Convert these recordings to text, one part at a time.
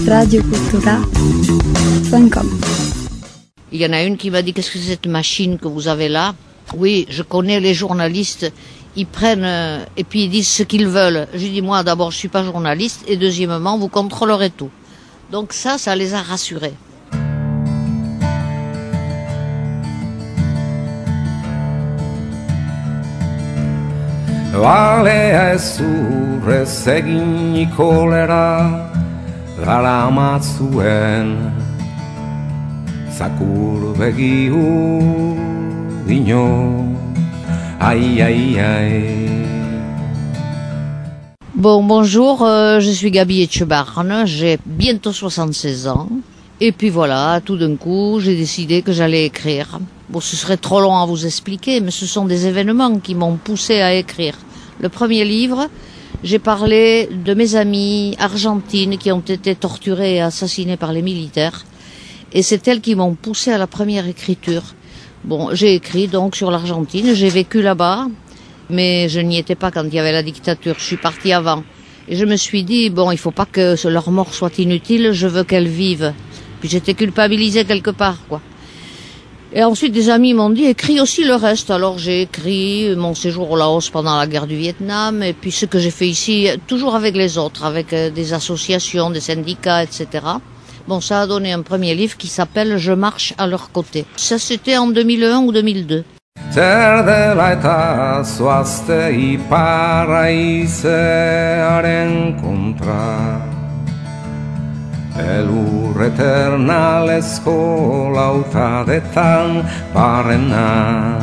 radiocultura.com. Il y en a une qui m'a dit: qu'est-ce que c'est cette machine que vous avez là? Oui, je connais les journalistes, ils prennent et puis ils disent ce qu'ils veulent. J'ai dit: moi d'abord je suis pas journaliste et deuxièmement vous contrôlerez tout. Donc ça les a rassurés. Balea ezurrez egin kolera garamatzuen zakur begi urdino ai. Bonjour, je suis Gabi Etchebarne, j'ai bientôt 76 ans. Et puis voilà, tout d'un coup, j'ai décidé que j'allais écrire. Bon, ce serait trop long à vous expliquer, mais ce sont des événements qui m'ont poussé à écrire. Le premier livre, j'ai parlé de mes amies argentines qui ont été torturées et assassinées par les militaires. Et c'est elles qui m'ont poussé à la première écriture. Bon, j'ai écrit donc sur l'Argentine, j'ai vécu là-bas, mais je n'y étais pas quand il y avait la dictature, je suis partie avant. Et je me suis dit, bon, il faut pas que leur mort soit inutile, je veux qu'elles vivent. Puis j'étais culpabilisée quelque part, quoi. Et ensuite, des amis m'ont dit, écris aussi le reste. Alors j'ai écrit mon séjour au Laos pendant la guerre du Vietnam, et puis ce que j'ai fait ici, toujours avec les autres, avec des associations, des syndicats, etc. Bon, ça a donné un premier livre qui s'appelle Je marche à leur côté. Ça, c'était en 2001 ou 2002. Zer dela eta zoazte ipar haizearen kontra elur eternalezko lautadetan barrena.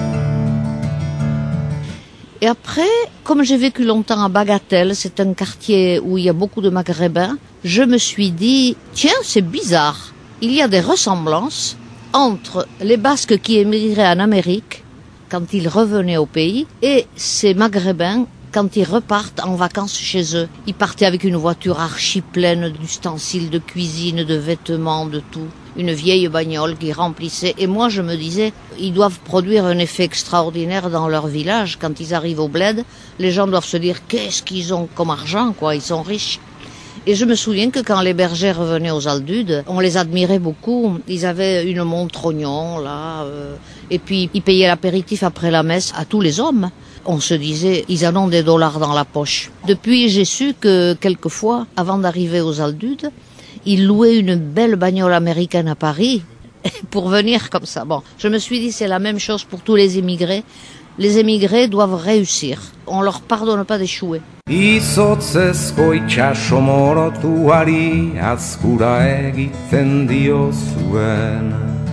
Et après, comme j'ai vécu longtemps à Bagatelle, c'est un quartier où il y a beaucoup de Maghrébins, je me suis dit, tiens, c'est bizarre, il y a des ressemblances entre les Basques qui émigraient en Amérique, quand ils revenaient au pays, et ces Maghrébins, quand ils repartent en vacances chez eux. Ils partaient avec une voiture archi pleine d'ustensiles de cuisine, de vêtements, de tout. Une vieille bagnole qui remplissait. Et moi, je me disais, ils doivent produire un effet extraordinaire dans leur village. Quand ils arrivent au bled, les gens doivent se dire, qu'est-ce qu'ils ont comme argent, quoi, ils sont riches. Et je me souviens que quand les bergers revenaient aux Aldudes, on les admirait beaucoup. Ils avaient une montre oignon, là, et puis ils payaient l'apéritif après la messe à tous les hommes. On se disait, ils en ont des dollars dans la poche. Depuis, j'ai su que quelquefois, avant d'arriver aux Aldudes, ils louaient une belle bagnole américaine à Paris pour venir comme ça. Bon, je me suis dit, c'est la même chose pour tous les émigrés. Les émigrés doivent réussir. On leur pardonne pas d'échouer. Izotzezko itxaso morotuari azkura egiten dio zuen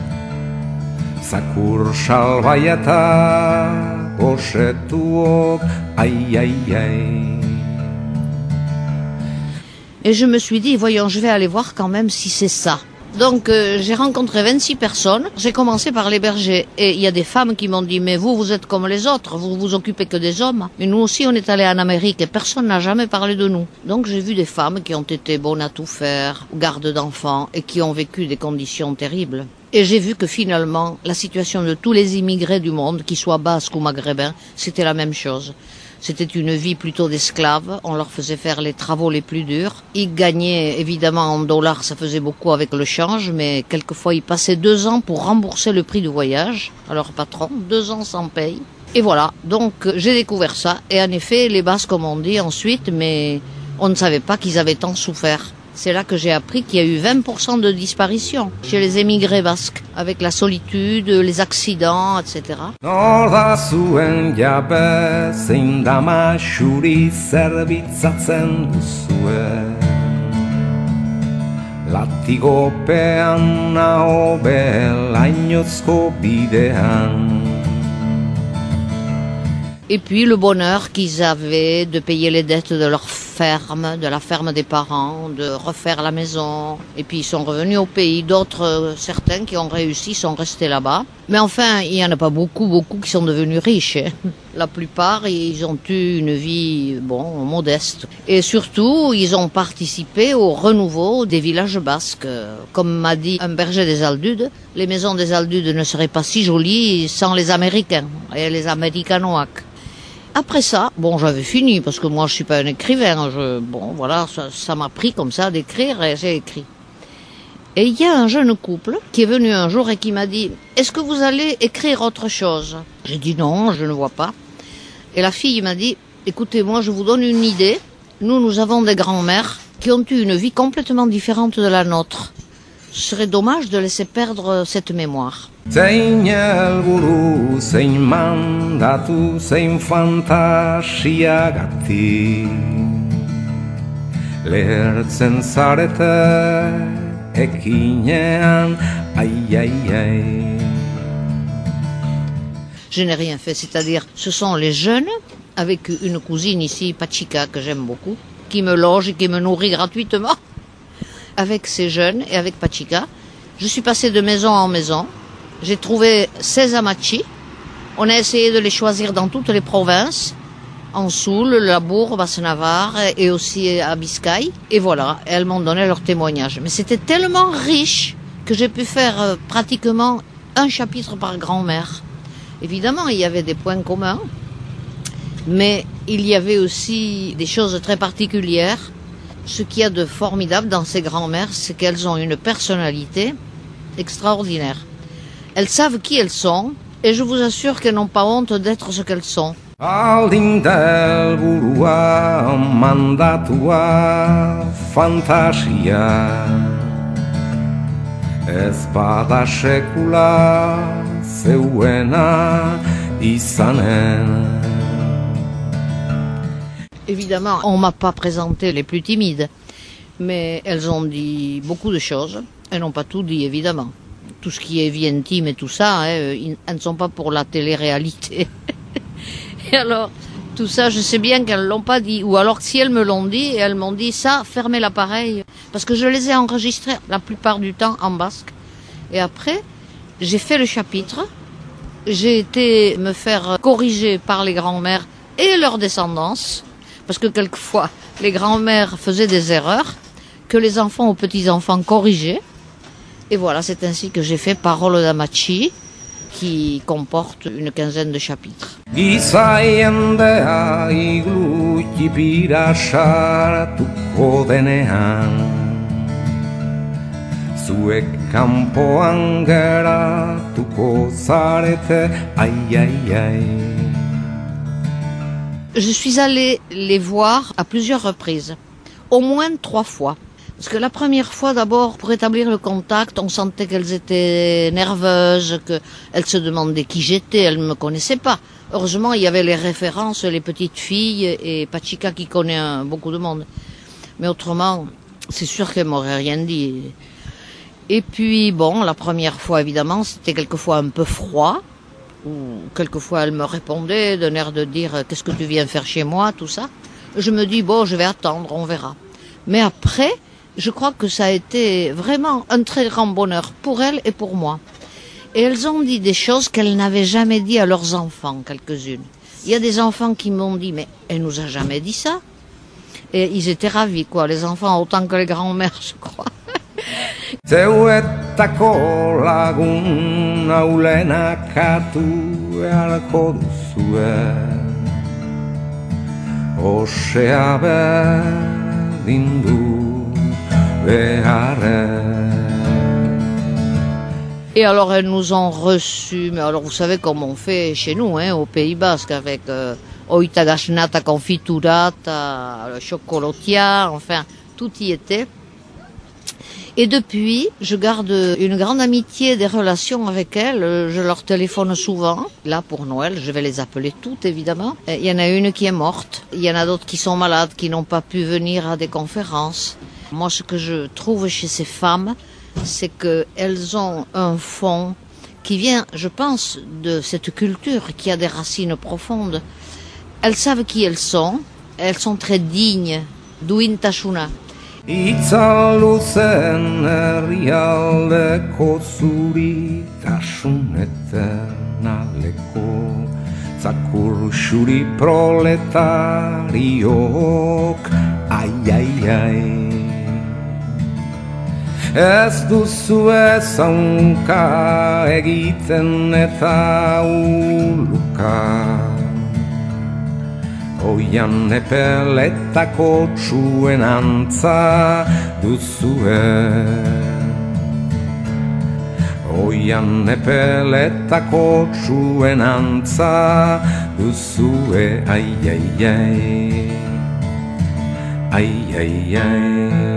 zakur salbai eta gosetuok ai. Et je me suis dit, voyons, je vais aller voir quand même si c'est ça. Donc j'ai rencontré 26 personnes, j'ai commencé par les bergers et il y a des femmes qui m'ont dit mais vous êtes comme les autres, vous vous occupez que des hommes. Mais nous aussi on est allés en Amérique et personne n'a jamais parlé de nous. Donc j'ai vu des femmes qui ont été bonnes à tout faire, gardes d'enfants et qui ont vécu des conditions terribles. Et j'ai vu que finalement la situation de tous les immigrés du monde, qu'ils soient basques ou maghrébins, c'était la même chose. C'était une vie plutôt d'esclaves, on leur faisait faire les travaux les plus durs. Ils gagnaient évidemment en dollars, ça faisait beaucoup avec le change, mais quelquefois ils passaient 2 ans pour rembourser le prix du voyage à leur patron, 2 ans sans paye. Et voilà, donc j'ai découvert ça, et en effet les Basques m'ont dit ensuite, mais on ne savait pas qu'ils avaient tant souffert. C'est là que j'ai appris qu'il y a eu 20% de disparition chez les émigrés basques, avec la solitude, les accidents, etc. Nola zuen jabe zein dama xuri zerbitzatzen duzue Latigopean naho belainozko bidean. Et puis le bonheur qu'ils avaient de payer les dettes de leur ferme, de la ferme des parents, de refaire la maison. Et puis ils sont revenus au pays. D'autres, certains qui ont réussi, sont restés là-bas. Mais enfin, il n'y en a pas beaucoup qui sont devenus riches. La plupart, ils ont eu une vie, modeste. Et surtout, ils ont participé au renouveau des villages basques. Comme m'a dit un berger des Aldudes, les maisons des Aldudes ne seraient pas si jolies sans les Américains et les Américanoaques. Après ça, bon, j'avais fini parce que moi je suis pas un écrivain. Bon, voilà, ça m'a pris comme ça d'écrire et j'ai écrit. Et il y a un jeune couple qui est venu un jour et qui m'a dit « Est-ce que vous allez écrire autre chose ?» J'ai dit « Non, je ne vois pas. » Et la fille m'a dit « Écoutez, moi je vous donne une idée. Nous avons des grands-mères qui ont eu une vie complètement différente de la nôtre. Ce serait dommage de laisser perdre cette mémoire. » Zein helburu, zein mandatu, zein fantasiagatik lehertzen zarete ekinean, ai ai ai. Je n'ai rien fait, c'est-à-dire ce sont les jeunes, avec une cousine ici, Pachika, que j'aime beaucoup, qui me loge et qui me nourrit gratuitement. Avec ces jeunes et avec Pachika, je suis passée de maison en maison. J'ai trouvé 16 amachis. On a essayé de les choisir dans toutes les provinces, en Soule, Labour, Basse-Navarre et aussi à Biscaye. Et voilà, elles m'ont donné leur témoignage. Mais c'était tellement riche que j'ai pu faire pratiquement un chapitre par grand-mère. Évidemment, il y avait des points communs, mais il y avait aussi des choses très particulières. Ce qu'il y a de formidable dans ces grand-mères, c'est qu'elles ont une personnalité extraordinaire. Elles savent qui elles sont, et je vous assure qu'elles n'ont pas honte d'être ce qu'elles sont. Aldin helburua, mandatua, fantasia, ez bada sekula zeuena izanen. Évidemment, on m'a pas présenté les plus timides, mais elles ont dit beaucoup de choses. Elles n'ont pas tout dit, évidemment. Tout ce qui est vie intime et tout ça, elles ne sont pas pour la télé-réalité. Et alors, tout ça, je sais bien qu'elles l'ont pas dit. Ou alors, si elles me l'ont dit, elles m'ont dit ça, fermez l'appareil. Parce que je les ai enregistrées la plupart du temps en basque. Et après, j'ai fait le chapitre. J'ai été me faire corriger par les grands-mères et leurs descendances. Parce que quelquefois, les grands-mères faisaient des erreurs que les enfants ou petits-enfants corrigeaient. Et voilà, c'est ainsi que j'ai fait Parole d'Amachi, qui comporte une quinzaine de chapitres. Gizaiendea iglutipira sartuko denean, zuek kanpoan geratuko zarete, ai ai ai. Je suis allée les voir à plusieurs reprises, au moins 3 fois. Parce que la première fois, d'abord, pour établir le contact, on sentait qu'elles étaient nerveuses, qu'elles se demandaient qui j'étais, elles ne me connaissaient pas. Heureusement, il y avait les références, les petites filles et Pachika qui connaît beaucoup de monde. Mais autrement, c'est sûr qu'elles m'auraient rien dit. Et puis, bon, la première fois, évidemment, c'était quelquefois un peu froid. Ou quelquefois, elles me répondaient d'un air de dire « Qu'est-ce que tu viens faire chez moi ?» tout ça. Je me dis « Bon, je vais attendre, on verra. » Mais après, je crois que ça a été vraiment un très grand bonheur pour elles et pour moi. Et elles ont dit des choses qu'elles n'avaient jamais dit à leurs enfants, quelques-unes. Il y a des enfants qui m'ont dit, mais elle nous a jamais dit ça. Et ils étaient ravis, quoi, les enfants autant que les grands-mères, je crois. Zeuetako lagun aulenakatu beharko duzue, osea berdindu. Et alors elles nous ont reçus, mais alors vous savez comme on fait chez nous, au Pays Basque, avec oita gasnata confiturata, le chocolatia, enfin tout y était. Et depuis, je garde une grande amitié, des relations avec elles. Je leur téléphone souvent. Là, pour Noël, je vais les appeler toutes, évidemment. Il y en a une qui est morte. Il y en a d'autres qui sont malades, qui n'ont pas pu venir à des conférences. Moi, ce que je trouve chez ces femmes, c'est qu'elles ont un fond qui vient, je pense, de cette culture qui a des racines profondes. Elles savent qui elles sont très dignes, duintashuna. Itzaluzen herrialdeko zuritasuneten aleko zakur xuri proletariok, ai ai ai. Ez duzu ezauka egiten eta uluka, oian epeletako txuen antza duzue. Oian epeletako txuen antza duzue, ai, ai, ai, ai, ai, ai.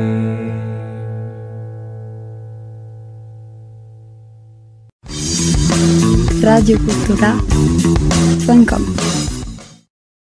radiocultura.com